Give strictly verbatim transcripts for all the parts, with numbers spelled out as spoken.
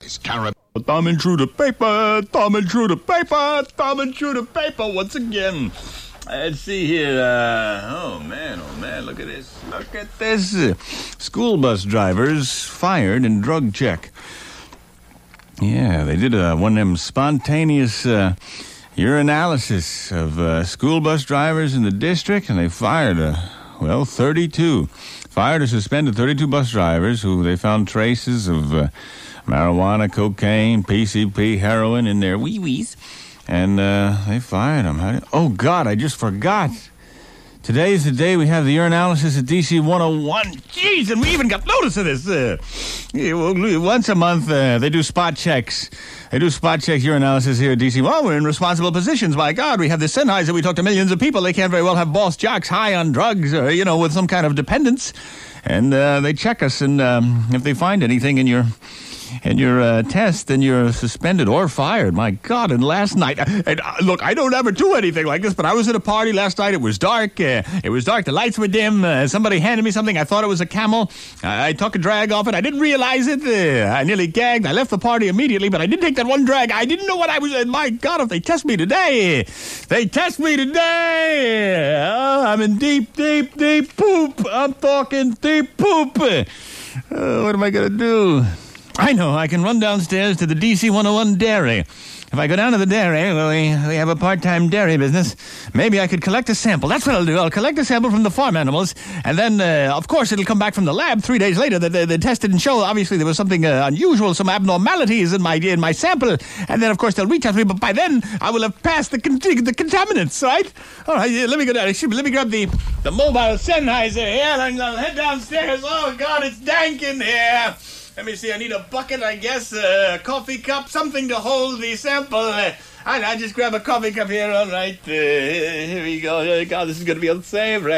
It's Carrot. Thumbing through the paper, thumbing through the paper, thumbing through the paper once again. Let's see here. Uh, oh, man, oh, man, look at this. Look at this. Uh, school bus drivers fired in drug check. Yeah, they did uh, one of them spontaneous uh, urinalysis of uh, school bus drivers in the district, and they fired, uh, well, thirty-two. Fired or suspended thirty-two bus drivers who they found traces of uh, marijuana, cocaine, P C P, heroin in their wee-wees. And uh, they fired them. How did, oh, God, I just forgot. Today's the day we have the urinalysis at D C one oh one. Jeez, and we even got notice of this. Uh, yeah, well, once a month, uh, they do spot checks. They do spot check urinalysis here at D C. Well, we're in responsible positions. My God, we have the Sennheiser. We talk to millions of people. They can't very well have boss jocks high on drugs or, you know, with some kind of dependence. And uh, they check us, and um, if they find anything in your... And your uh, test, then you're suspended or fired. My God, and last night... And, uh, look, I don't ever do anything like this, but I was at a party last night. It was dark. Uh, it was dark. The lights were dim. Uh, somebody handed me something. I thought it was a Camel. Uh, I took a drag off it. I didn't realize it. Uh, I nearly gagged. I left the party immediately, but I did take that one drag. I didn't know what I was... Uh, my God, if they test me today... They test me today! Oh, I'm in deep, deep, deep poop. I'm talking deep poop. Uh, what am I going to do? I know, I can run downstairs to the D C one oh one dairy. If I go down to the dairy, well, we, we have a part-time dairy business, maybe I could collect a sample. That's what I'll do. I'll collect a sample from the farm animals, and then, uh, of course, it'll come back from the lab three days later that they, they tested and show, obviously, there was something uh, unusual, some abnormalities in my in my sample, and then, of course, they'll retest me, but by then, I will have passed the, con- the contaminants, right? All right, yeah, let me go down. Let me grab the, the mobile Sennheiser here, and I'll head downstairs. Oh, God, it's dank in here. Let me see, I need a bucket, I guess, uh, a coffee cup, something to hold the sample. Uh, I, I just grab a coffee cup here, all right. Uh, here we go. Oh, God, this is going to be unsavory.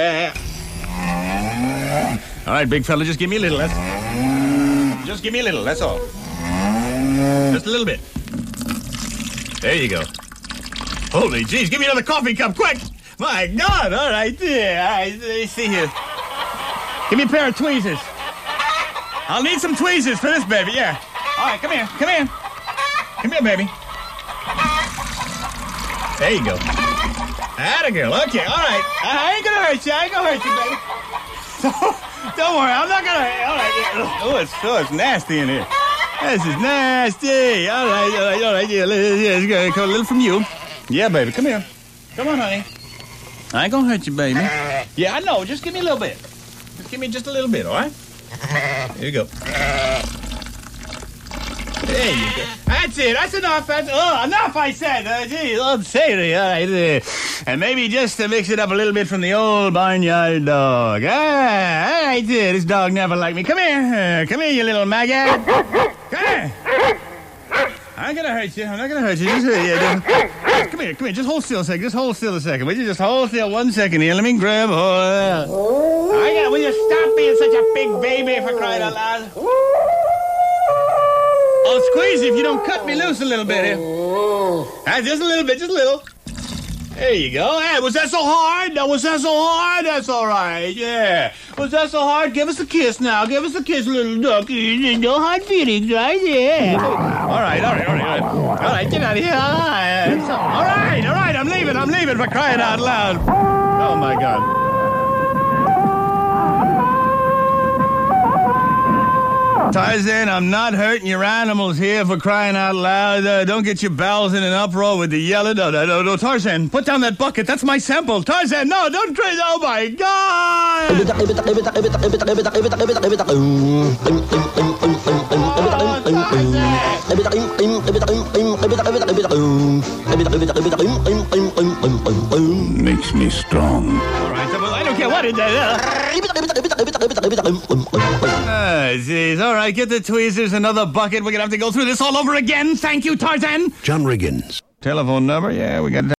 All right, big fella, just give me a little. That's, just give me a little, that's all. Just a little bit. There you go. Holy jeez, give me another coffee cup, quick. My God, all right, yeah, all right, let me see here. Give me a pair of tweezers. I'll need some tweezers for this baby, yeah. All right, come here, come here. Come here, baby. There you go. Atta girl, okay, all right. I ain't gonna hurt you, I ain't gonna hurt you, baby. Don't worry, I'm not gonna hurt you. All right, oh, it's, oh, it's nasty in here. This is nasty. All right, all right, all right. Yeah, it's gonna come a little from you. Yeah, baby, come here. Come on, honey. I ain't gonna hurt you, baby. Yeah, I know, just give me a little bit. Just give me just a little bit, all right? There you go. There you go. That's it. That's enough. That's oh, enough, I said. Uh, geez, I'm saying all right. Uh, and maybe just to mix it up a little bit from the old barnyard dog. Ah, all right, uh, this dog never liked me. Come here. Uh, come here, you little maggot. Come here. I'm going to hurt you. I'm not going to hurt you. Just, uh, yeah, just, come here. Come here. Just hold still a second. Just hold still a second. Will you just hold still one second here? Let me grab hold. Uh, I got, will you stop being such a big baby for crying out loud? I'll squeeze you if you don't cut me loose a little bit here. Ah, just a little bit, just a little. There you go. Hey, was that so hard? No, was that so hard? That's all right, yeah. Was that so hard? Give us a kiss now. Give us a kiss, little duck. No hard feelings, right? Yeah. All right, all right, all right. All right, get out of here. All right, all right, all right. I'm leaving. I'm leaving for crying out loud. Oh, my God. Tarzan, I'm not hurting your animals here for crying out loud. Uh, don't get your bowels in an uproar with the yelling. No, no, no, no, Tarzan, put down that bucket. That's my sample. Tarzan, no, don't try. Oh, my God. Makes me strong. All right, well, I don't care what it does. Ah, jeez. All right, get the tweezers, another bucket. We're going to have to go through this all over again. Thank you, Tarzan. John Riggins. Telephone number? Yeah, we got